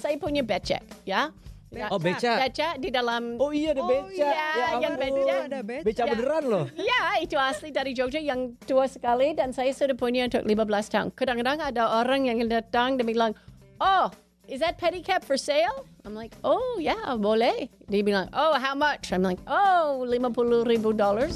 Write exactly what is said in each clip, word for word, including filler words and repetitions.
saya punya becak, ya. Oh, becak. Becak di dalam. Oh iya ada Oh, becak. iya, Ya yang ampun. becak. Ada becak. Becak Ya. beneran loh. Ya, itu asli dari Jogja yang tua sekali dan saya sudah punya untuk lima belas tahun. Kadang-kadang ada orang yang datang dan bilang, oh, is that pedicab for sale? I'm like, oh yeah, boleh. Dia bilang, oh, how much? I'm like, oh, lima puluh ribu dollars.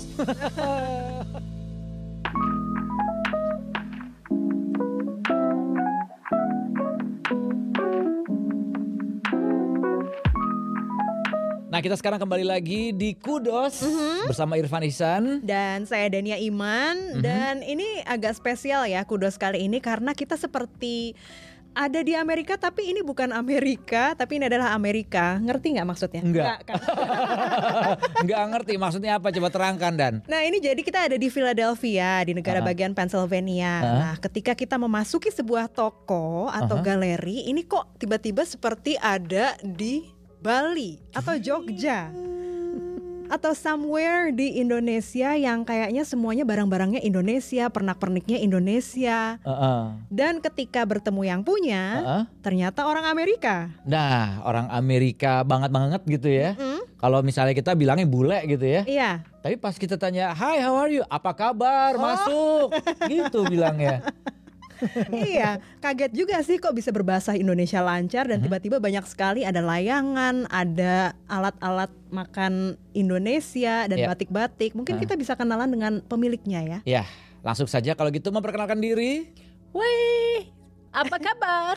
Nah kita sekarang kembali lagi di Kudos Mm-hmm. bersama Irfan Ihsan. Dan saya Dania Iman. Mm-hmm. Dan ini agak spesial ya Kudos kali ini karena kita seperti ada di Amerika tapi ini bukan Amerika tapi ini adalah Amerika. Ngerti nggak maksudnya? Enggak. kan? Nggak ngerti maksudnya apa, coba terangkan Dan. Nah ini jadi kita ada di Philadelphia di negara Uh-huh. bagian Pennsylvania. Uh-huh. Nah ketika kita memasuki sebuah toko atau Uh-huh. galeri, ini kok tiba-tiba seperti ada di Bali atau Jogja atau somewhere di Indonesia yang kayaknya semuanya barang-barangnya Indonesia, pernak-perniknya Indonesia. Uh-uh. Dan ketika bertemu yang punya, Uh-uh. ternyata orang Amerika. Nah orang Amerika banget-banget gitu ya. Mm. Kalau misalnya kita bilangnya bule gitu ya. Iya. Tapi pas kita tanya, hi how are you? Apa kabar? Masuk. Gitu bilangnya. Iya, kaget juga sih kok bisa berbahasa Indonesia lancar dan tiba-tiba banyak sekali ada layangan, ada alat-alat makan Indonesia dan Ya. batik-batik. Mungkin Ah. kita bisa kenalan dengan pemiliknya ya. Ya langsung saja kalau gitu memperkenalkan diri. Wih, apa kabar?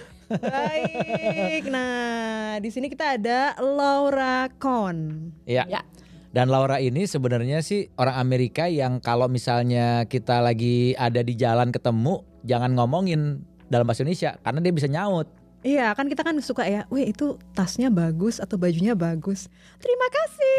Baik, nah di sini kita ada Laura Kon. Ya. Ya. Dan Laura ini sebenarnya sih orang Amerika yang kalau misalnya kita lagi ada di jalan ketemu, jangan ngomongin dalam bahasa Indonesia karena dia bisa nyaut. Iya kan kita kan suka ya, wih itu tasnya bagus atau bajunya bagus. Terima kasih.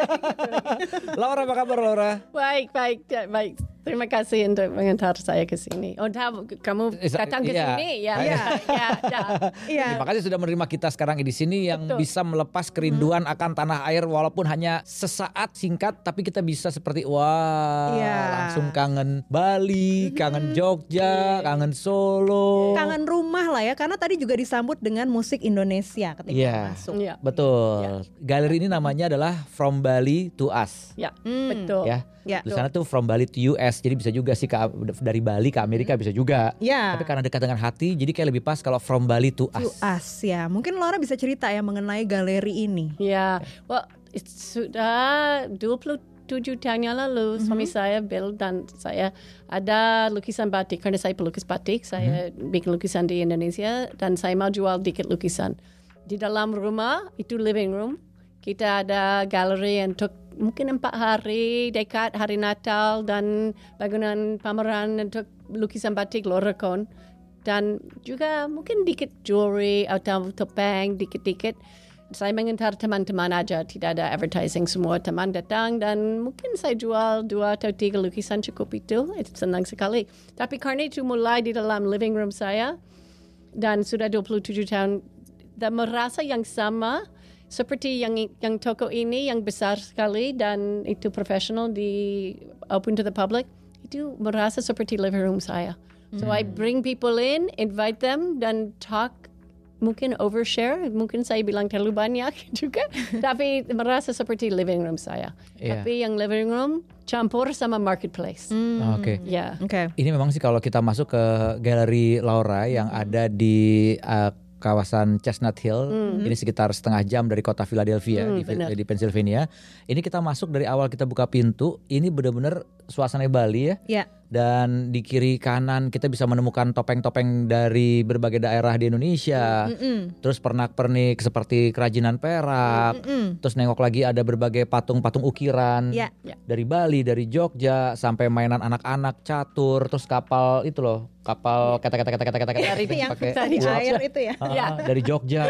Laura apa kabar Laura? Baik, baik, ya, baik. Terima kasih untuk mengantar saya ke sini. Oh, tahu kamu Is- datang ke iya. sini, ya, Iya. ya, ya, ya. Iya. Terima kasih sudah menerima kita sekarang di sini yang Betul. bisa melepas kerinduan akan tanah air walaupun hanya sesaat singkat, tapi kita bisa seperti wah Iya. langsung kangen Bali, kangen Jogja, kangen Solo. Kangen rumah lah ya, karena tadi juga disambut dengan musik Indonesia ketika Iya. masuk. Ya, Betul. Galeri ini namanya adalah From Bali to Us. ya, Hmm. betul. Ya. Ya. Tulisannya tuh From Bali to U S. Jadi bisa juga sih ke, dari Bali ke Amerika bisa juga. Ya. Tapi karena dekat dengan hati, jadi kayak lebih pas kalau From Bali to To Us. us ya. Mungkin Laura bisa cerita ya mengenai galeri ini. Ya, well, it- sudah dua puluh tujuh tahun yang lalu suami saya Bill dan saya ada lukisan batik karena saya pelukis batik. Saya bikin lukisan di Indonesia dan saya mau jual dikit lukisan. Di dalam rumah itu living room kita ada galeri untuk mungkin empat hari dekat hari Natal dan bangunan pameran untuk lukisan batik Lorecon dan juga mungkin dikit jewelry atau topeng dikit-dikit. Saya mengantar teman-teman aja, tidak ada advertising, semua teman datang dan mungkin saya jual dua atau tiga lukisan cukup itu, itu senang sekali. Tapi karena itu mulai di dalam living room saya dan sudah dua puluh tujuh tahun dan merasa yang sama seperti yang yang toko ini yang besar sekali dan itu profesional di open to the public, itu merasa seperti living room saya. So I bring people in, invite them dan talk. Mungkin overshare, mungkin saya bilang terlalu banyak juga, tapi merasa seperti living room saya. Iya. Tapi yang living room campur sama marketplace. Oke. Ya. Oke. Ini memang sih kalau kita masuk ke galeri Laura yang ada di uh, kawasan Chestnut Hill, ini sekitar setengah jam dari kota Philadelphia Hmm, di, benar. di Pennsylvania. Ini kita masuk dari awal kita buka pintu, ini benar-benar suasana Bali ya. Ya. Dan di kiri kanan kita bisa menemukan topeng-topeng dari berbagai daerah di Indonesia. Mm-mm. Terus pernak-pernik seperti kerajinan perak. Mm-mm. Terus nengok lagi ada berbagai patung-patung ukiran Ya. Ya. dari Bali, dari Jogja, sampai mainan anak-anak catur, terus kapal itu loh, kapal kata-kata-kata-kata-kata Dari Itu yang pakai tadi uap. air itu ya. Ah, Ya. dari Jogja.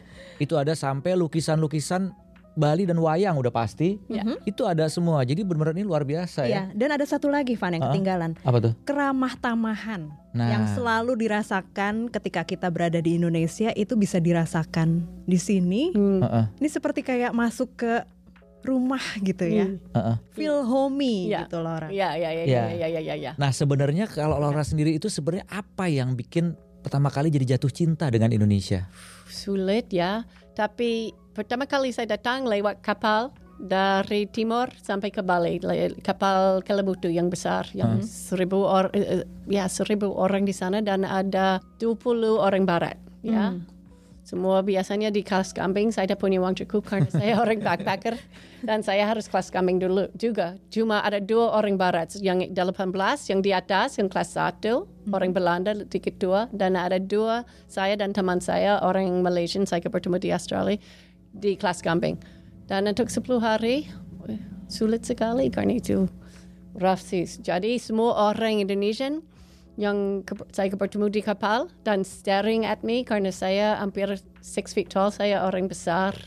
Itu ada sampai lukisan-lukisan Bali dan wayang udah pasti. Ya. Itu ada semua. Jadi benar-benar ini luar biasa Iya, ya. dan ada satu lagi Van yang Ah. ketinggalan. Apa tuh? Keramah tamahan Nah. yang selalu dirasakan ketika kita berada di Indonesia itu bisa dirasakan di sini. Hmm. Heeh, Ini seperti kayak masuk ke rumah gitu ya. heeh. Feel homey Ya. gitu Laura. Ya, ya, ya, Ya. ya, ya, ya, ya, ya. Nah sebenarnya kalau Laura sendiri itu sebenarnya apa yang bikin pertama kali jadi jatuh cinta dengan Indonesia? Sulit ya, tapi pertama kali saya datang lewat kapal dari timur sampai ke Bali, kapal Kelabutu yang besar, yang hmm. seribu orang, ya seribu orang di sana dan ada dua puluh orang barat, ya. Hmm. Semua biasanya di kelas kambing, saya dah punya uang cukup karena saya orang backpacker dan saya harus kelas kambing dulu juga. Cuma ada dua orang barat, yang delapan belas, yang di atas, yang kelas satu, hmm. orang Belanda, dikit dua, dan ada dua, saya dan teman saya, orang Malaysian, saya bertemu di Australia, di kelas kambing. Dan untuk sepuluh hari, sulit sekali karena itu rough seas. Jadi semua orang Indonesian yang ke, saya bertemu di kapal dan staring at me karena saya hampir six feet tall, saya orang besar.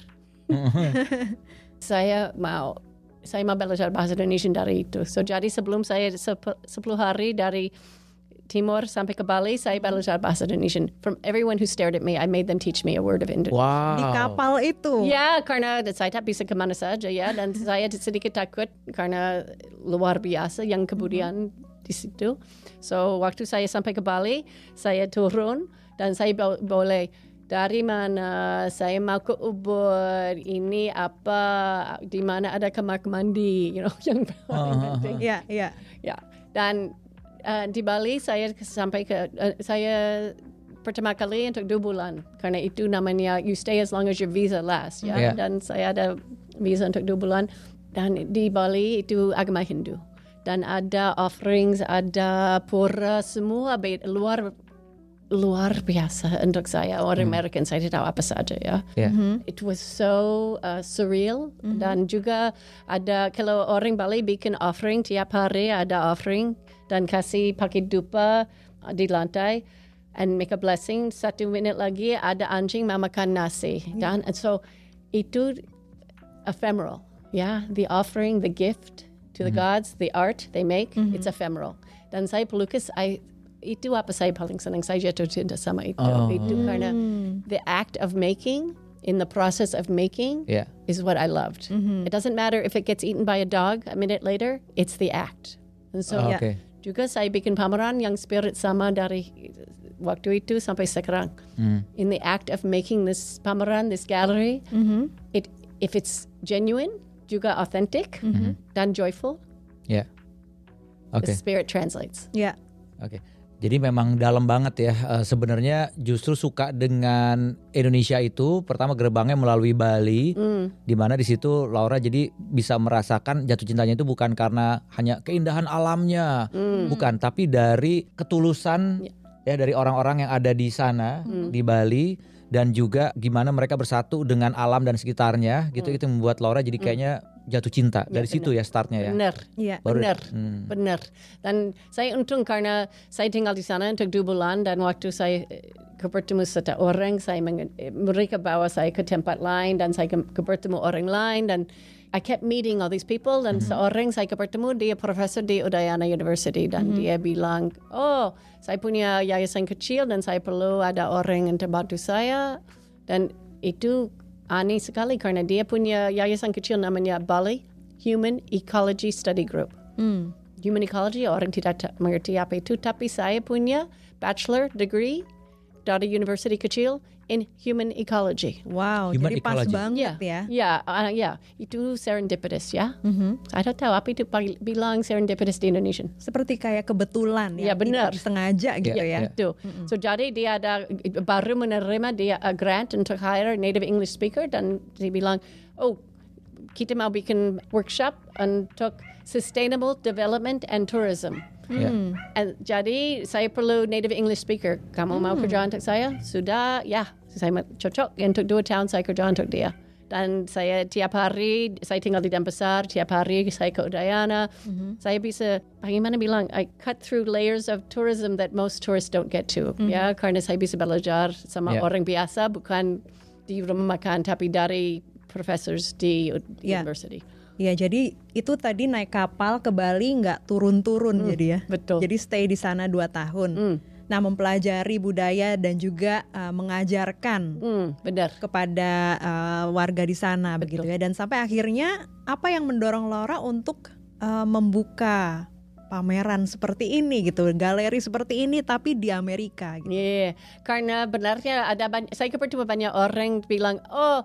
saya mau saya mau belajar bahasa Indonesia dari itu. So jadi sebelum saya sepuluh hari dari timur sampai ke Bali, saya belajar bahasa Indonesia. From everyone who stared at me, I made them teach me a word of Indonesian. Wow. Di kapal itu? Ya, karena saya tak bisa kemana saja ya, dan saya sedikit takut karena luar biasa yang kemudian mm-hmm. di situ. So waktu saya sampai ke Bali, saya turun dan saya bo- boleh dari mana saya mau ke Ubud, ini apa, di mana ada kamar mandi, you know, yang paling penting. Ya, ya. Ya, dan uh, di Bali saya sampai ke uh, saya pertama kali untuk dua bulan karena itu namanya you stay as long as your visa lasts, ya. Yeah. Dan saya ada visa untuk dua bulan dan di Bali itu agama Hindu. Dan ada offerings, ada pura, semua be- luar luar biasa untuk saya. Orang hmm. American, saya tidak tahu apa saja ya. Yeah. Mm-hmm. It was so uh, surreal. Mm-hmm. Dan juga ada, kalau orang Bali bikin offering, tiap hari ada offering dan kasih pakai dupa di lantai and make a blessing. Satu minit lagi ada anjing memakan nasi. Mm-hmm. Dan and so itu ephemeral. Yeah, the offering, the gift to the mm-hmm. gods, the art they make, mm-hmm. it's ephemeral. Dan saya pelukis, I, itu apa saya paling senang, saya jatuh cinta sama itu. Oh. Itu karena the act of making, in the process of making, yeah. is what I loved. Mm-hmm. It doesn't matter if it gets eaten by a dog a minute later, it's the act. And so oh, okay. juga saya bikin pameran yang spirit sama dari waktu itu sampai sekarang. Mm. In the act of making this pameran, this gallery, mm-hmm. it if it's genuine, juga authentic mm-hmm. dan joyful. Ya. Yeah. Oke. Okay. The spirit translates. Ya. Yeah. Oke. Okay. Jadi memang dalam banget ya. Uh, sebenarnya justru suka dengan Indonesia itu pertama gerbangnya melalui Bali, mm. di mana di situ Laura jadi bisa merasakan jatuh cintanya itu bukan karena hanya keindahan alamnya, mm. bukan, tapi dari ketulusan yeah. ya dari orang-orang yang ada di sana mm. di Bali. Dan juga gimana mereka bersatu dengan alam dan sekitarnya gitu, hmm. itu membuat Laura jadi kayaknya jatuh cinta dari ya, situ ya startnya ya. Benar, ya. benar, hmm. benar. Dan saya untung karena saya tinggal di sana untuk dua bulan dan waktu saya bertemu satu orang, saya meng- mereka bawa saya ke tempat lain dan saya ke- bertemu orang lain dan I kept meeting all these people dan mm-hmm. seorang saya bertemu dia profesor di Udayana University dan mm-hmm. dia bilang, oh saya punya yayasan kecil dan saya perlu ada orang yang terbantu saya dan itu aneh sekali karena dia punya yayasan kecil namanya Bali Human Ecology Study Group. Mm. Human Ecology orang tidak ta- mengerti apa itu, tapi saya punya bachelor degree dari university kecil in human ecology. Wow, human jadi ecology. Pas banget yeah. ya. Ya, uh, ya, itu serendipitous ya. Mm-hmm. Saya tahu apa itu bilang serendipitous di Indonesia. Seperti kayak kebetulan ya. Ya benar. Sengaja gitu yeah, ya. Itu. Yeah. Mm-hmm. So jadi dia ada baru menerima dia a grant untuk hire native English speaker dan dia bilang, oh kita mau bikin workshop untuk sustainable development and tourism. Yeah. And jadi saya perlu native English speaker. Kamu hmm. mau kerja untuk saya? Sudah, ya. Saya cocok. Untuk dua tahun saya kerja untuk dia. Dan saya tiap hari, saya tinggal di Denpasar, tiap hari saya ke Udayana. Mm-hmm. Saya bisa, bagaimana bilang, I cut through layers of tourism that most tourists don't get to. Mm-hmm. Ya, karena saya bisa belajar sama yeah. orang biasa, bukan di rumah makan, tapi dari professors di yeah. university. Ya, jadi itu tadi naik kapal ke Bali nggak turun-turun mm, jadi ya. Betul. Jadi stay di sana dua tahun. Mm. Nah, mempelajari budaya dan juga uh, mengajarkan mm, benar. kepada uh, warga di sana. Betul. Begitu ya. Dan sampai akhirnya apa yang mendorong Laura untuk uh, membuka pameran seperti ini gitu, galeri seperti ini tapi di Amerika gitu. Yeah, karena benarnya ada banyak, saya bertemu banyak orang bilang, oh,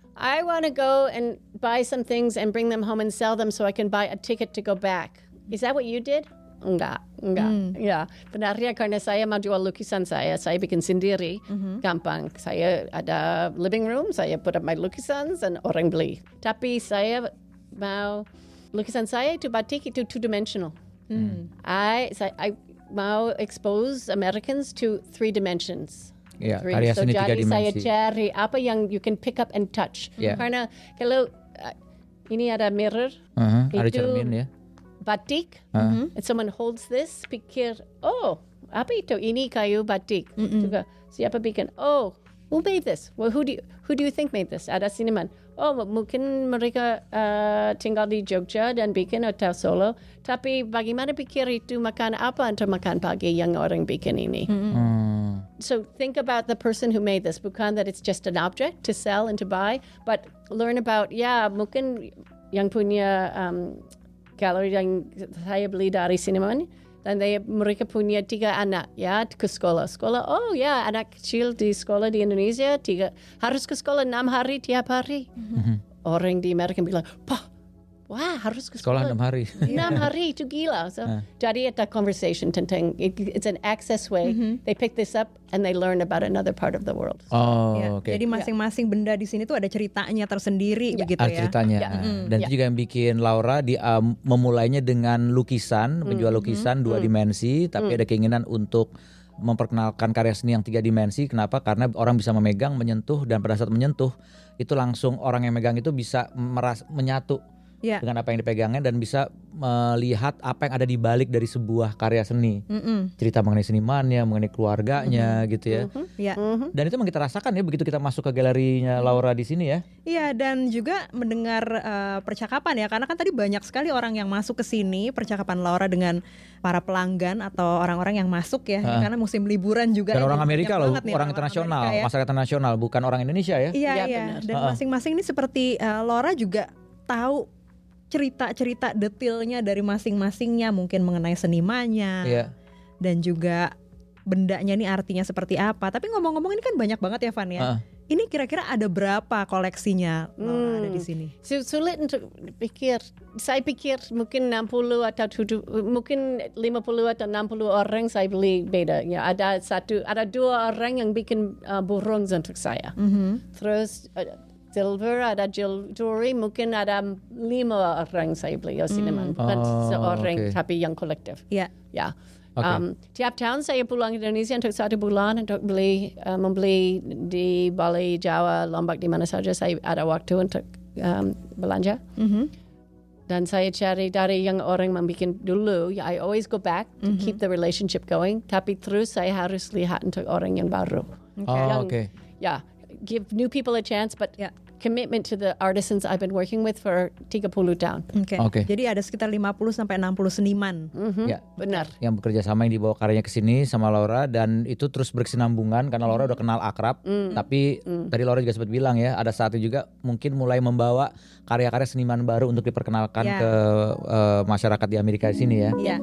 I want to go and buy some things and bring them home and sell them so I can buy a ticket to go back. Is that what you did? Enggak, enggak. Hmm. Ya, benarnya karena saya mau jual lukisan saya, saya bikin sendiri, mm-hmm. gampang. Saya ada living room, saya put up my lukisan dan orang beli. Tapi saya mau lukisan saya itu batik itu two dimensional. Hmm. I, so I mau expose Americans to three dimensions. Ya, three. karya So seni tiga jadi dimensi. saya cari apa yang you can pick up and touch. Yeah. Karena kalau uh, ini ada mirror, Uh-huh, ada itu cermin ya. batik, Uh-huh. and someone holds this, pikir, oh, apa itu? Ini kayu batik. Juga siapa bikin? Oh, who made this? Well, who do you, who do you think made this? Ada seniman. Oh, mungkin mereka uh, tinggal di Jogja dan bikin hotel Solo. Tapi bagaimana pikir itu makan apa untuk makan pagi yang orang bikin ini? Mm-hmm. Hmm. So think about the person who made this. Bukan that it's just an object to sell and to buy, but learn about, ya mungkin yang punya um, galeri yang saya beli dari seniman, dan they, mereka punya tiga anak ya ke sekolah. Sekolah, oh ya anak kecil di sekolah di Indonesia tiga harus ke sekolah enam hari tiap hari. Mm-hmm. Orang di Amerika bilang, Pah, wah harus ke Sekolah sekolah enam hari. enam hari itu gila. So Uh. jadi ada conversation tentang it, it's an access way. Mm-hmm. They pick this up and they learn about another part of the world. Oh, Ya, oke. Jadi masing-masing benda di sini tuh ada ceritanya tersendiri Ya. begitu Ah, ya. ceritanya. Ya. Ah. Dan Ya. itu juga yang bikin Laura di um, memulainya dengan lukisan, menjual lukisan dua dimensi, tapi ada keinginan untuk memperkenalkan karya seni yang tiga dimensi. Kenapa? Karena orang bisa memegang, menyentuh, dan pada saat menyentuh itu langsung orang yang megang itu bisa meras menyatu Ya. dengan apa yang dipegangnya dan bisa melihat apa yang ada di balik dari sebuah karya seni. Mm-mm. Cerita mengenai senimannya, mengenai keluarganya gitu ya. Ya. Dan itu memang kita rasakan ya begitu kita masuk ke galerinya Laura di sini ya. Iya, dan juga mendengar uh, percakapan ya, karena kan tadi banyak sekali orang yang masuk ke sini, percakapan Laura dengan para pelanggan atau orang-orang yang masuk ya, Uh. karena musim liburan juga. Dan ya, orang banyak Amerika loh, banget nih orang internasional, Amerika ya. masyarakat internasional, bukan orang Indonesia ya. Iya, Ya, iya. benar. Dan Uh-uh. masing-masing ini seperti uh, Laura juga tahu cerita-cerita detailnya dari masing-masingnya, mungkin mengenai senimannya, Iya. dan juga bendanya ini artinya seperti apa. Tapi ngomong-ngomong ini kan banyak banget ya, Van ya. Uh-uh. Ini kira-kira ada berapa koleksinya Laura ada di sini? So, sulit untuk pikir. Saya pikir mungkin enam puluh atau tujuh, mungkin lima puluh atau enam puluh orang saya beli beda. Ya, ada satu, ada dua orang yang bikin uh, burung untuk saya. Mm-hmm. Terus uh, silver, ada jewelry, mungkin ada lima orang saya beli oh, seniman, bukan Oh, seorang okay. tapi yang kolektif. Ya. Ya. Okay. Um, tiap tahun saya pulang ke Indonesia untuk satu bulan untuk beli uh, membeli di Bali, Jawa, Lombok, di mana saja saya ada waktu untuk um, belanja. Mm-hmm. Dan saya cari dari yang orang membuat dulu. I always go back to Mm-hmm. keep the relationship going. Tapi terus saya harus lihat untuk orang yang baru. Oh, Yang- oke. Yeah, give new people a chance, but Ya. commitment to the artisans I've been working with for tiga puluh tahun. Oke. Oke. Jadi ada sekitar lima puluh sampai enam puluh seniman. Mhm, Ya. Benar. Yang bekerja sama yang dibawa karyanya ke sini sama Laura dan itu terus berkesinambungan karena Laura udah kenal akrab. Tapi tadi Laura juga sempat bilang ya, ada saatnya juga mungkin mulai membawa karya-karya seniman baru untuk diperkenalkan Ya. ke eh, masyarakat di Amerika di sini ya. Ya.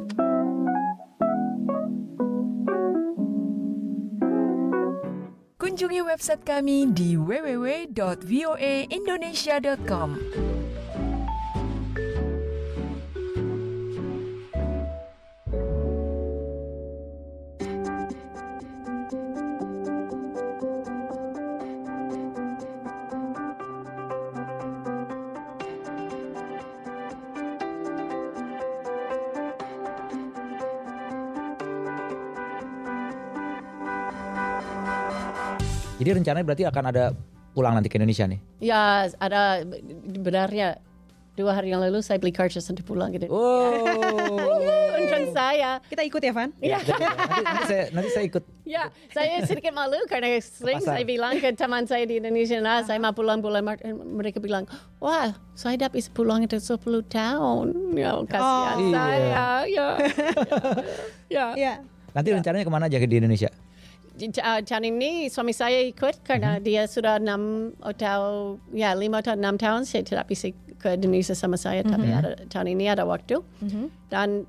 Kunjungi website kami di w w w dot voa indonesia dot com. Jadi rencananya berarti akan ada pulang nanti ke Indonesia nih. Ya, ada benarnya dua hari yang lalu saya beli karcis untuk pulang gitu. Oh. Untung saya. Kita ikut ya, Van? Ya. nanti, nanti saya nanti saya ikut. Ya, saya sedikit malu karena sering Pasar. saya bilang ke teman saya di Indonesia, nah saya mau pulang bulan Maret, mereka bilang, wah saya dapat bisa pulang itu sepuluh tahun. Ya, kasihan Oh. saya. Ya. Ya. Ya. Nanti rencananya kemana aja di Indonesia? Uh, tahun ini suami saya ikut karena dia sudah enam atau ya lima atau enam tahun saya tidak bisa ke Indonesia sama saya, tapi ada, tahun ini ada waktu. Dan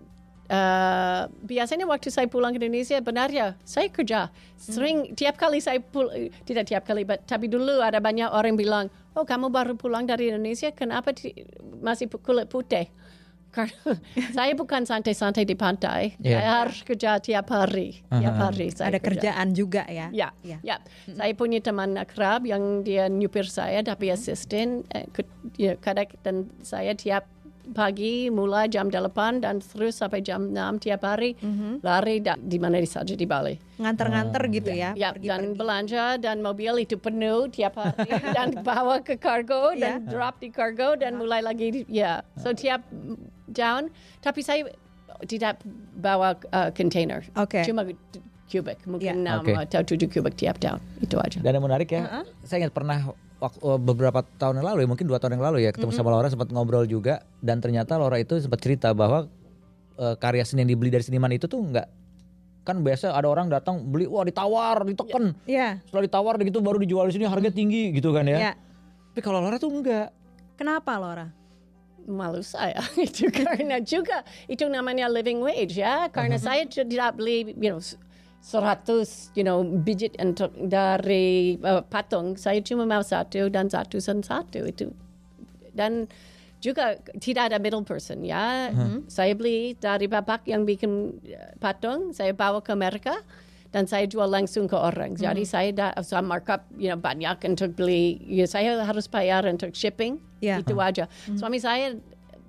uh, biasanya waktu saya pulang ke Indonesia, benar ya, saya kerja. Sering, hmm. tiap kali saya pulang, tidak tiap kali, but, tapi dulu ada banyak orang bilang, oh kamu baru pulang dari Indonesia, kenapa ti- masih kulit putih? Karena saya bukan santai-santai di pantai, yeah. saya harus kerja tiap hari. Uh-huh. Tiap hari saya ada kerja. Kerjaan juga ya? Ya, ya. ya. Hmm. Saya punya teman akrab yang dia nyupir saya, tapi asisten. Eh, ya, kadang dan saya tiap pagi mulai jam delapan dan terus sampai jam enam tiap hari mm-hmm. lari da- di mana saja di Bali. Nganter-nganter oh. gitu ya? Ya, pergi, dan pergi. belanja dan mobil itu penuh tiap hari dan bawa ke kargo dan yeah. drop di kargo dan mulai lagi. Ya, so tiap down. Tapi saya tidak bawa uh, container. Okay. Cuma kubik, mungkin enam yeah. okay. atau tujuh kubik tiap down. Itu aja. Dan yang menarik ya, uh-huh. saya ingat pernah waktu, beberapa tahun yang lalu ya, mungkin dua tahun yang lalu ya, ketemu mm-hmm. sama Laura, sempat ngobrol juga, dan ternyata Laura itu sempat cerita bahwa uh, karya seni yang dibeli dari seniman itu tuh enggak, kan biasa ada orang datang beli, wah ditawar, diteken, yeah. setelah ditawar gitu baru dijual di sini harganya tinggi gitu kan ya. Yeah. Tapi kalau Laura tuh enggak. Kenapa Laura? Malu saya itu karena juga itu namanya living wage ya, karena uh-huh. saya tidak beli, you know, seratus, you know, biji untuk dari uh, patung. Saya cuma mau satu dan satu dan satu itu. Dan juga tidak ada middle person ya. Uh-huh. Saya beli dari bapak yang bikin patung, saya bawa ke Amerika dan saya jual langsung ke orang. Uh-huh. Jadi saya dah saya markup, you know, banyak untuk beli. Ya, saya harus bayar untuk shipping. Yeah. Itu uh-huh. aja. Uh-huh. Suami saya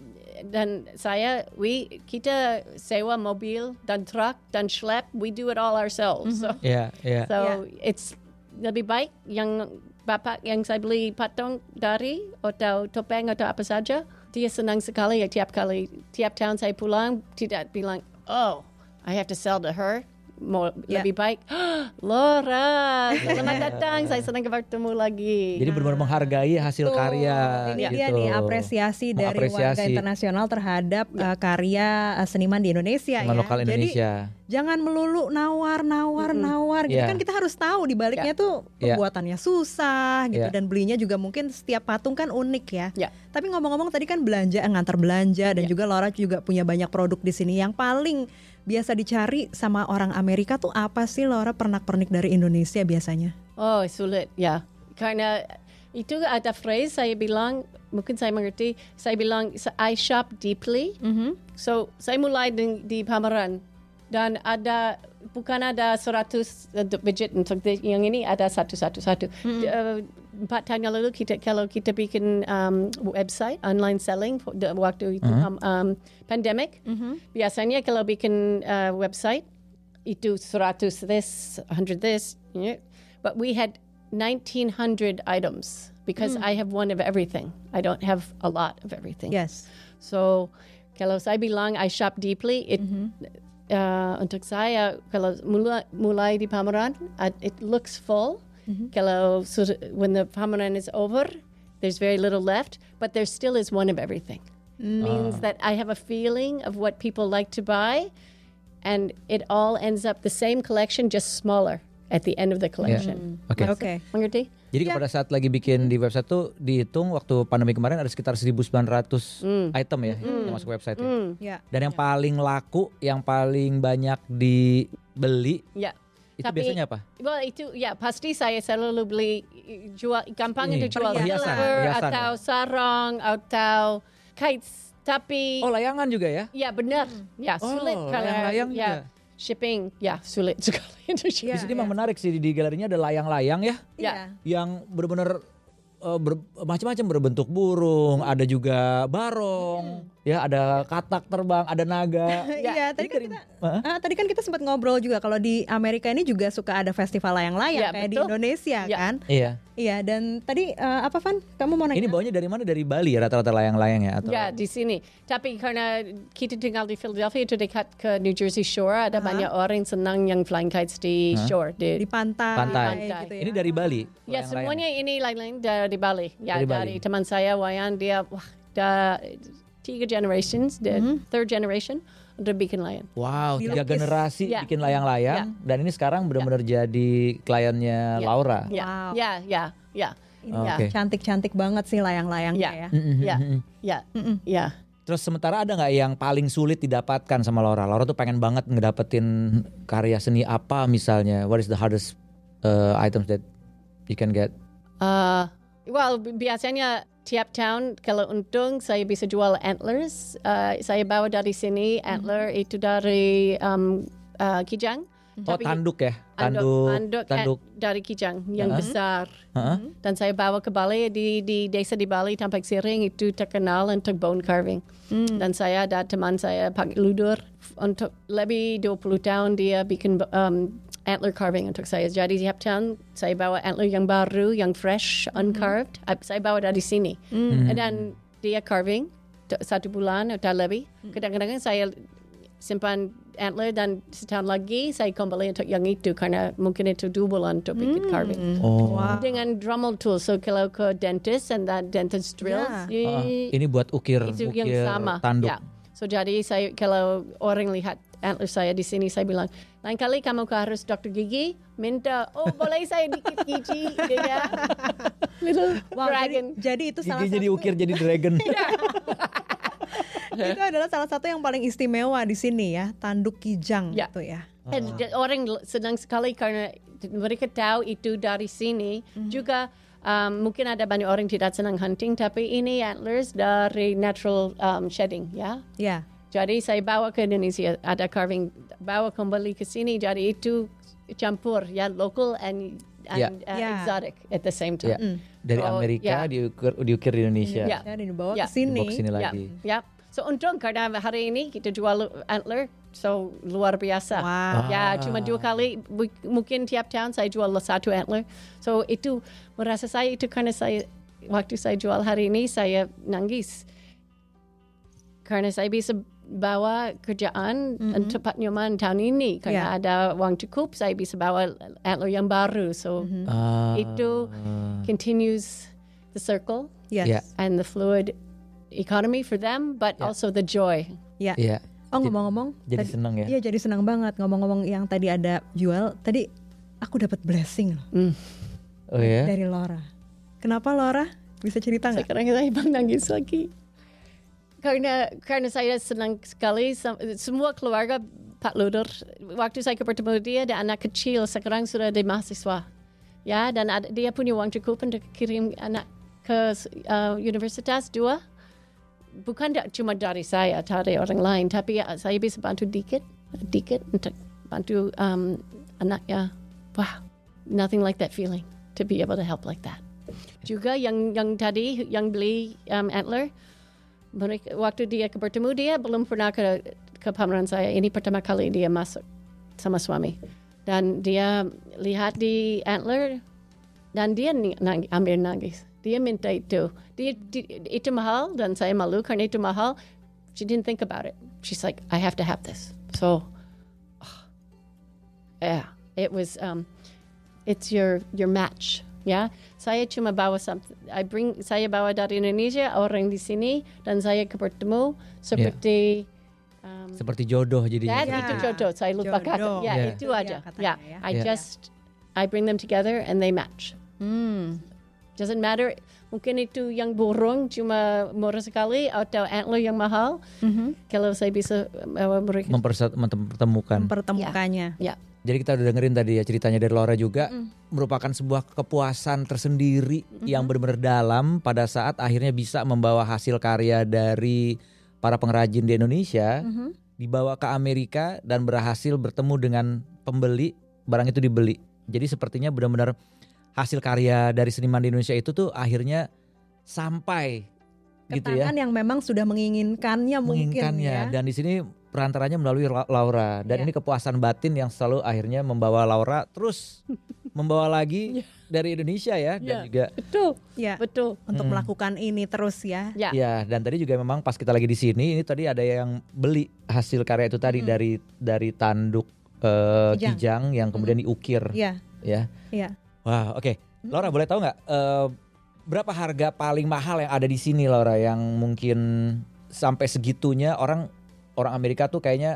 dan saya, we kita sewa mobil dan truk dan schlep, we do it all ourselves. Mm-hmm. So, yeah, yeah. so yeah. it's lebih baik yang bapak yang saya beli patung dari atau topeng atau apa saja, dia senang sekali ya tiap kali tiap tahun saya pulang tidak bilang, oh I have to sell to her. More, yeah. Lebih baik, oh, Laura, selamat datang, saya senang bertemu lagi. Jadi benar-benar menghargai hasil Tuh, karya. Ini gitu. dia nih apresiasi dari warga internasional terhadap yeah. uh, karya uh, seniman di Indonesia seniman ya. lokal Indonesia. Jadi jangan melulu nawar, nawar, mm-hmm. nawar. Gitu yeah. kan kita harus tahu di baliknya yeah. tuh pembuatannya yeah. susah gitu yeah. dan belinya juga mungkin setiap patung kan unik ya. Yeah. Tapi ngomong-ngomong tadi kan belanja, ngantar belanja dan yeah. juga Laura juga punya banyak produk di sini yang paling biasa dicari sama orang Amerika tuh apa sih Laura, pernak-pernik dari Indonesia biasanya? Oh sulit ya, karena itu ada phrase saya bilang, mungkin saya mengerti, saya bilang I shop deeply. Mm-hmm. So saya mulai di, di pameran dan ada bukan ada seratus budget untuk yang ini, ada satu-satu-satu. Mm-hmm. Uh, empat tahun yang lalu kita kalau kita bikin um, website online selling waktu itu mm-hmm. um, um, pandemic, mm-hmm. biasanya kalau bikin uh, website itu seratus this, one hundred this, you know, but we had nineteen hundred items because mm. I have one of everything. I don't have a lot of everything. Yes. So kalau saya bilang I shop deeply, it mm-hmm. uh, untuk saya kalau mulai, mulai di pameran, it looks full. Mm-hmm. Kalau when the pameran is over, there's very little left, but there still is one of everything. Mm. Means that I have a feeling of what people like to buy, and it all ends up the same collection, just smaller at the end of the collection. Yeah. Oke. Okay. Okay. Mengerti? Jadi yeah. pada saat lagi bikin di website tuh dihitung waktu pandemi kemarin ada sekitar seribu sembilan ratus mm. item ya mm. yang masuk website ya. Mm. Yeah. Dan yang yeah. paling laku, yang paling banyak dibeli. Yeah. Itu tapi, biasanya apa? Well itu ya pasti saya selalu beli jual gampang Ini, itu jual perhiasan, silver perhiasan, atau ya? sarong atau kites, tapi oh layangan juga ya? Ya benar, ya oh, sulit karena layang ya juga. Shipping ya sulit sekali itu. Ya, di sini memang ya. menarik sih, di galerinya ada layang-layang ya, ya. yang benar-benar uh, ber, macam-macam, berbentuk burung, ada juga barong. Hmm. Ya ada katak terbang, ada naga. Iya, tadi kan kita uh, tadi kan kita sempat ngobrol juga kalau di Amerika ini juga suka ada festival layang-layang ya, kayak betul. Di Indonesia ya. Kan. Iya. Iya, dan tadi uh, apa Van? Kamu mau nanya? Ini bawanya dari mana? Dari Bali ya rata-rata layang-layang ya? Atau? Ya di sini. Tapi karena kita tinggal di Philadelphia itu dekat ke New Jersey Shore, ada uh-huh. banyak orang senang yang flying kites di huh? shore di, di pantai. Pantai. Di pantai. Gitu ya. Ini dari Bali. Ya semuanya ini lain-lain dari Bali. Ya dari, dari Bali. Teman saya Wayan, dia wah da, tiga generations, the mm-hmm. third generation untuk bikin layang. Wow, Dilukis. tiga generasi yeah. bikin layang-layang yeah. dan ini sekarang benar-benar yeah. jadi kliennya yeah. Laura. Ya, wow. ya, ya, ya. Ya, okay. Cantik-cantik banget sih layang-layangnya ya. Ya. Ya, ya, ya, ya. Terus sementara ada nggak yang paling sulit didapatkan sama Laura? Laura tuh pengen banget ngedapetin karya seni apa misalnya? What is the hardest uh, items that you can get? Uh, well, biasanya tiap tahun kalau untung saya bisa jual antlers. Uh, saya bawa dari sini antler mm-hmm. itu dari um, uh, Kijang. Oh, Tapi tanduk ya? Tanduk, Tanduk, tanduk. dari Kijang yang Uh-huh. besar. Uh-huh. Dan saya bawa ke Bali, di, di desa di Bali, Tampak Siring itu terkenal untuk bone carving. Mm. Dan saya ada teman saya, Pak Ludur, untuk lebih dua puluh tahun dia bikin um, antler carving untuk saya. Jadi tiap tahun saya bawa antler yang baru, yang fresh, mm-hmm. uncarved. Saya bawa dari sini. Mm. Dan dia carving satu bulan atau lebih. Kadang-kadang saya simpan antler dan setahun lagi saya kembali untuk yang itu karena mungkin itu dua bulan untuk bikin carving. Oh. Wow. Dengan Dremel tool, so kalau ke dentist and that dentist drills, Yeah. Uh, ini buat ukir, itu ukir yang sama. tanduk. Ya. So jadi saya kalau orang lihat antler saya di sini, saya bilang, lain kali kamu ke harus dokter gigi, minta, oh boleh saya dikit gigi, dia little Wow, dragon. Jadi, jadi itu salah Gigi satu. jadi ukir jadi dragon. Itu adalah salah satu yang paling istimewa di sini ya, tanduk Kijang Ya. gitu ya. Dan orang senang sekali karena mereka tahu itu dari sini. Mm-hmm. Juga um, mungkin ada banyak orang tidak senang hunting, tapi ini antlers dari natural um, shedding, ya. Ya. Jadi saya bawa ke Indonesia, ada carving, bawa kembali ke sini. Jadi itu campur, ya, local and, and Yeah. uh, Yeah. exotic at the same time. Ya. Dari So, Amerika yeah. diukir, diukir di Indonesia. Yeah. Ya, dan dibawa Ya. ke sini. Dibawa ke sini Ya, lagi. ya. So untung karena hari ini kita jual antler, so luar biasa. Wow. Ya, cuma dua kali, bu- mungkin tiap tahun saya jual satu antler. So itu merasa saya itu karena saya waktu saya jual hari ini saya nangis karena saya bisa bawa kerjaan Mm-hmm. untuk Pak Nyoman tahun ini karena Yeah. ada uang cukup, saya bisa bawa antler yang baru. So Mm-hmm. Ah. itu continues the circle Yes. Ya. and the fluid economy for them, but Yeah. also the joy. Ya. Iya. Oh, ngomong-ngomong, Jadi tadi- seneng ya. Iya, jadi senang banget ngomong-ngomong yang tadi ada jual. Tadi aku dapat blessing loh Mm. Oh ya. dari Laura. Kenapa Laura? Bisa cerita nggak? Sekarang saya bang nangis lagi. Karena karena saya senang sekali sem- semua keluarga Pak Ludur. Waktu saya bertemu dia, ada anak kecil sekarang sudah di mahasiswa. Ya, dan ada, dia punya uang cukup untuk kirim anak ke uh, universitas dua. Bukan da- cuma dari saya, dari orang lain, tapi ya, saya bisa bantu dikit, dikit untuk bantu um, anaknya. Wah, nothing like that feeling to be able to help like that. Juga yang yang tadi yang beli um, antler, mereka, waktu dia bertemu dia belum pernah ke, ke pameran saya. Ini pertama kali dia masuk sama suami, dan dia lihat di antler dan dia nang, ambil nangis. Dia minta itu. Dia, di, itu mahal dan saya malu karena itu mahal. She didn't think about it. She's like, I have to have this. So, oh, yeah, it was. Um, it's your your match. Ya, saya cuma bawa something. I bring, saya bawa dari Indonesia, orang di sini, dan saya bertemu seperti um, Seperti jodoh jadi. that, Ya. itu jodoh. Saya lupa Jodoh. kata. Ya, Ya. itu Itu dia aja. katanya Ya, ya. I Ya. just I bring them together and they match. Hmm. Doesn't matter. Mungkin itu yang burung cuma murah sekali atau antler yang mahal. Mhm. Kalau saya bisa bawa mereka. Mempersa- mempertemukan. Mempertemukannya. Ya. Jadi kita udah dengerin tadi ya ceritanya dari Laura juga, merupakan sebuah kepuasan tersendiri yang benar-benar dalam pada saat akhirnya bisa membawa hasil karya dari para pengrajin di Indonesia, dibawa ke Amerika dan berhasil bertemu dengan pembeli, barang itu dibeli. Jadi sepertinya benar-benar hasil karya dari seniman di Indonesia itu tuh akhirnya sampai Ke gitu ya. tangan yang memang sudah menginginkannya mungkin menginginkannya ya. dan di sini perantaranya melalui La- Laura dan Ya. ini kepuasan batin yang selalu akhirnya membawa Laura terus membawa lagi dari Indonesia ya dan Ya. juga Betul. Ya, Betul. untuk Hmm. melakukan ini terus ya. Ya. ya dan tadi juga memang pas kita lagi di sini ini tadi ada yang beli hasil karya itu tadi Mm-mm. dari dari tanduk eh, Kijang. kijang yang kemudian diukir Iya, ya. iya. Wah, oke. Laura boleh tahu nggak eh, berapa harga paling mahal yang ada di sini Laura yang mungkin sampai segitunya orang orang Amerika tuh kayaknya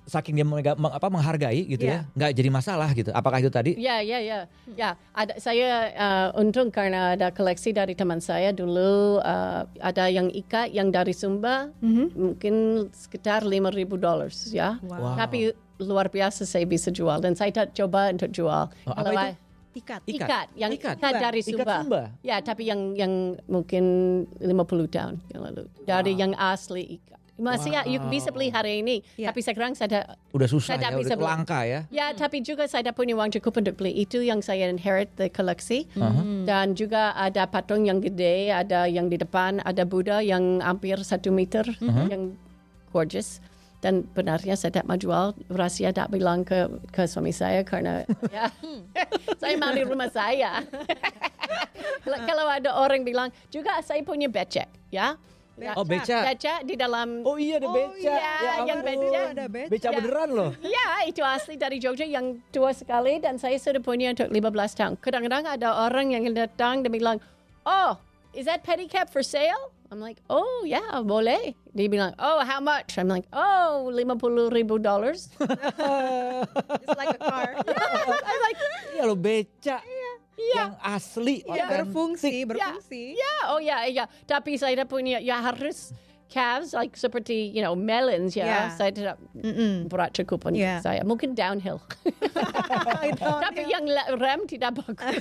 saking dia mega- meng- apa menghargai gitu Iya. ya, nggak jadi masalah gitu. Apakah itu tadi? Ya, ya, ya. Ya, ada saya uh, untung karena ada koleksi dari teman saya dulu, uh, ada yang ikat yang dari Sumba, mungkin sekitar lima ribu dollars ya. Wow. Tapi luar biasa saya bisa jual dan saya tak coba untuk jual. Oh, apa Kalau itu? I- Ikat. Ikat. Ikat, yang Ikat. ikat, dari Ikat Sumba. Sumba. Ya, tapi yang yang mungkin lima puluh tahun yang lalu. Dari yang asli ikat. Masih ya, you bisa beli hari ini, Ya. tapi sekarang saya tak, Udah susah Saya tak ya, bisa udah beli. langka ya. ya, tapi juga saya tak punya uang cukup untuk beli itu yang saya inherit the koleksi. Dan juga ada patung yang gede, ada yang di depan, ada Buddha yang hampir satu meter, yang gorgeous. Dan benarnya saya tak mau jual, rahasia tak bilang ke ke suami saya karena ya, saya mau di rumah saya. kalau, kalau ada orang bilang, juga saya punya becek, ya. Oh, beca. Beca di dalam. Oh iya ada Oh beca. iya, Ya yang ampun. beca. Ada beca. Beca Ya. beneran loh. Ya, itu asli dari Jogja yang tua sekali dan saya sudah punya untuk lima belas tahun. Kadang-kadang ada orang yang datang dan bilang, oh, is that pedicab for sale? I'm like, oh yeah, boleh. Dia bilang, oh, how much? I'm like, oh, lima puluh ribu dollars. It's like a car. I'm like, Iya loh beca. iya. Yang asli. Ya, berfungsi, berfungsi. Ya, oh ya, ya. Tapi saya tidak punya, ya harus calves, like seperti, you know, melons ya. Ya. Saya tidak berat cukup untuk Ya. saya. Mungkin downhill. Tapi yang la- rem tidak bagus.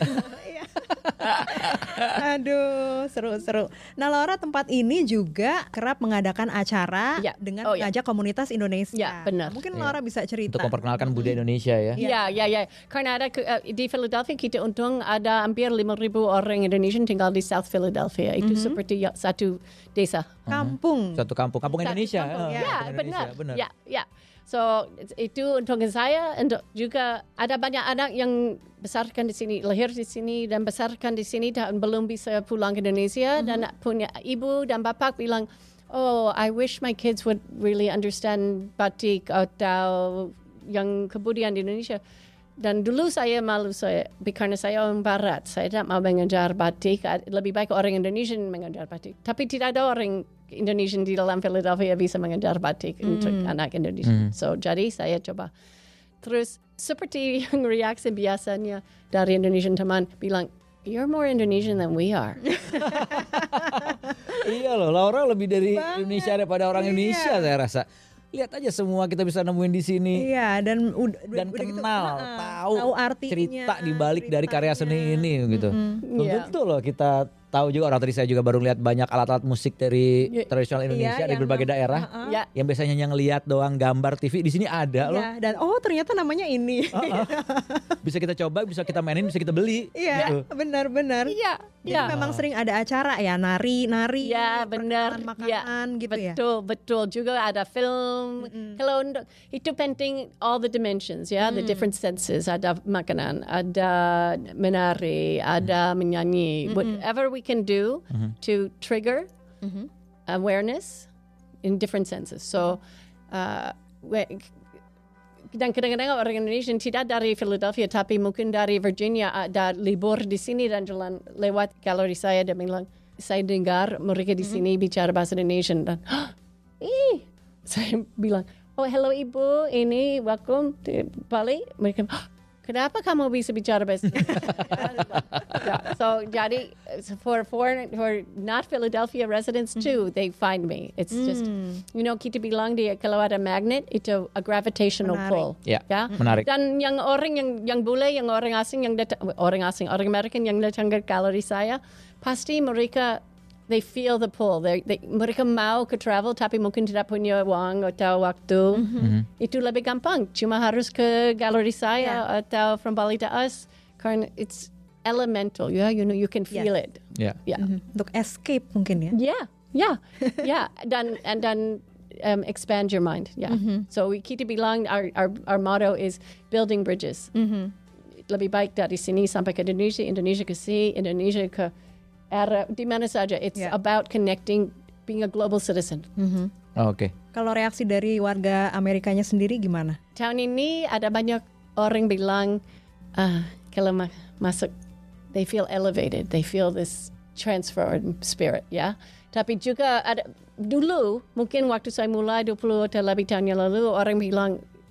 Aduh, seru-seru. Nah, Laura, tempat ini juga kerap mengadakan acara Ya. dengan Oh, ya. mengajak komunitas Indonesia. Ya, benar. Mungkin Ya. Laura bisa cerita. Untuk memperkenalkan budaya Indonesia ya. Ya, ya, ya. Karena ada ke- uh, di Philadelphia kita untung ada hampir lima ribu orang Indonesian tinggal di South Philadelphia. Itu seperti ya, satu desa. Kampung. Satu kampung, kampung Satu Indonesia. kampung, Ah, ya. Ya, kampung benar. Indonesia, benar. Ya, ya. So itu untuk saya, untuk juga ada banyak anak yang besarkan di sini, lahir di sini dan besarkan di sini dan belum bisa pulang ke Indonesia dan punya ibu dan bapak bilang, oh, I wish my kids would really understand batik atau yang kebudayaan di Indonesia. Dan dulu saya malu saya karena saya orang Barat, saya tidak mau mengajar batik. Lebih baik orang Indonesia mengajar batik. Tapi tidak ada orang Indonesia di dalam Philadelphia bisa mengajar batik untuk anak Indonesia. So jadi saya coba. Terus seperti yang reaksi biasanya dari Indonesian teman bilang, you're more Indonesian than we are. Iya loh, Laura lebih dari Banget. Indonesia daripada orang Iya. Indonesia saya rasa. Lihat aja semua kita bisa nemuin di sini. Iya, dan udah Dan udah gitu, kenal, heeh, tahu, tahu artinya, cerita di balik dari karya seni ini gitu. Belum Iya. tentu loh kita tahu juga, orang tadi saya juga baru lihat banyak alat-alat musik dari Iya. tradisional Iya, Indonesia dari yang- berbagai daerah. heeh. Ya, Yang biasanya hanya ngelihat doang gambar T V, di sini ada loh. Iya, dan oh ternyata namanya ini. Bisa kita coba, bisa kita mainin, bisa kita beli. Iya, gitu. benar-benar. iya, Jadi iya. memang sering ada acara ya, nari-nari, Ya, benar. makanan Ya, gitu ya. betul, betul. Juga ada film. Kalau untuk- itu penting all the dimensions, ya, the different senses. Ada makanan, ada menari, ada menyanyi. Whatever we can do to trigger awareness in different senses. So, uh, we- dan kadang-kadang orang Indonesia tidak dari Philadelphia tapi mungkin dari Virginia ada libur di sini dan jalan lewat galeri saya dan bilang, saya dengar mereka di sini bicara bahasa Indonesia dan ih, saya bilang, oh hello ibu, ini welcome to Bali. Mereka, kenapa kamu bisa bicara bahasa Indonesia? So jadi for for for not Philadelphia residents too, they find me. It's just you know kita bilang dia kalau ada magnet itu a gravitational Menarik. pull. Ya, Ya. menarik. Dan yang orang yang yang bule, yang orang asing yang datang, orang asing, orang American yang datang ke galeri saya, pasti mereka they feel the pull. They, they, mereka mau ke travel tapi mungkin tidak punya uang atau waktu. Itu lebih gampang. Cuma harus ke galeri saya atau from Bali to us karena it's elemental. Ya, you know, you can feel it. Ya. Ya. Untuk escape mungkin ya. Yeah, yeah, yeah. Dan and then um, expand your mind. Yeah. So we kita bilang our our our motto is building bridges. Lebih baik dari sini sampai ke Indonesia, Indonesia ke sini, Indonesia ke era di mana saja. It's Yeah. about connecting, being a global citizen. Oh, Oke. Kalau reaksi dari warga Amerikanya sendiri gimana? Tahun ini ada banyak orang bilang ah kalau ma- masuk, they feel elevated, they feel this transferred spirit, ya. Tapi juga ada dulu mungkin waktu saya mulai dua puluh atau lebih tahun yang lalu orang bilang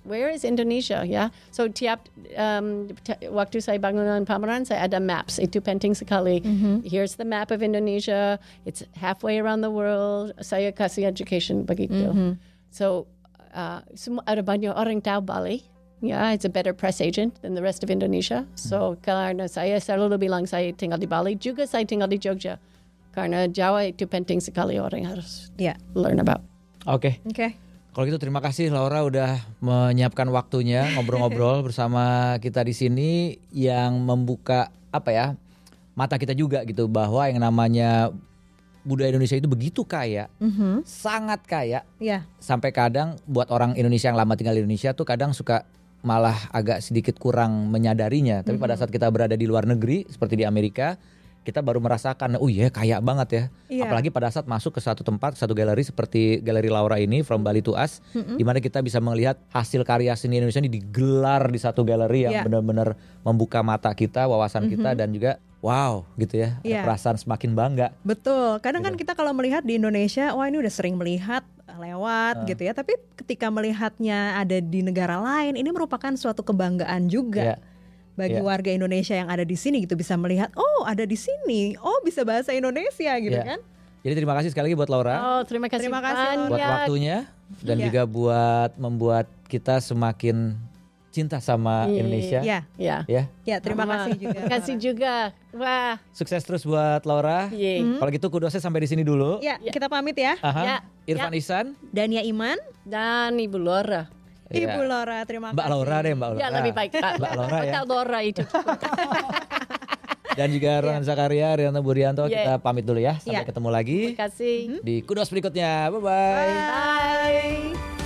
where is Indonesia? Ya, so tiap um, t- waktu saya bangunan pameran saya ada maps. Itu penting sekali. Mhm. Here's the map of Indonesia. It's halfway around the world. Saya kasih education begitu. Mhm. So uh, semua ada banyak orang tahu Bali. Yeah, it's a better press agent than the rest of Indonesia. So karena saya selalu bilang saya tinggal di Bali, juga saya tinggal di Jogja. Karena Jawa itu penting sekali orang harus Ya, learn about. Oke. oke. Kalau gitu terima kasih Laura udah menyiapkan waktunya ngobrol-ngobrol bersama kita di sini yang membuka apa ya mata kita juga gitu bahwa yang namanya budaya Indonesia itu begitu kaya, Mhm. sangat kaya. Ya, Sampai kadang buat orang Indonesia yang lama tinggal di Indonesia tuh kadang suka malah agak sedikit kurang menyadarinya. Tapi pada saat kita berada di luar negeri seperti di Amerika, kita baru merasakan, oh iya kaya banget ya. Iya. Apalagi pada saat masuk ke satu tempat, satu galeri seperti galeri Laura ini, From Bali to Us, di mana kita bisa melihat hasil karya seni Indonesia ini digelar di satu galeri yang Iya. benar-benar membuka mata kita, wawasan kita dan juga wow gitu ya, ada Iya. perasaan semakin bangga. betul. Kadang kan Gitu. kita kalau melihat di Indonesia, wah ini udah sering melihat lewat Ah. gitu ya. Tapi ketika melihatnya ada di negara lain, ini merupakan suatu kebanggaan juga. Ya. Bagi Iya. warga Indonesia yang ada di sini gitu bisa melihat, oh ada di sini, oh bisa bahasa Indonesia gitu Iya. kan? Jadi terima kasih sekali lagi buat Laura. Oh, terima kasih Terima kasih, banyak. Buat waktunya dan Iya. juga buat membuat kita semakin cinta sama Iya. Indonesia. Ya, Ya. Ya, ya terima Sama. kasih juga. Terima kasih juga. Wah, sukses terus buat Laura. ye. Kalau gitu kudosnya sampai di sini dulu. Ya, Ya. kita pamit ya. Aha. Ya. Irfan Ihsan, Dania Iman, Dan Ibu Laura. Iya. Ibu Laura, terima Mbak kasih. Laura deh, Mbak Laura. Ya lebih baik. Mbak Laura ya. Hotel Laura itu. Dan juga Ronan Zakaria, Rianto Buryanto, Yeah. kita pamit dulu ya. Sampai Yeah. ketemu lagi Terima kasih. di kudos berikutnya. Bye bye. Bye.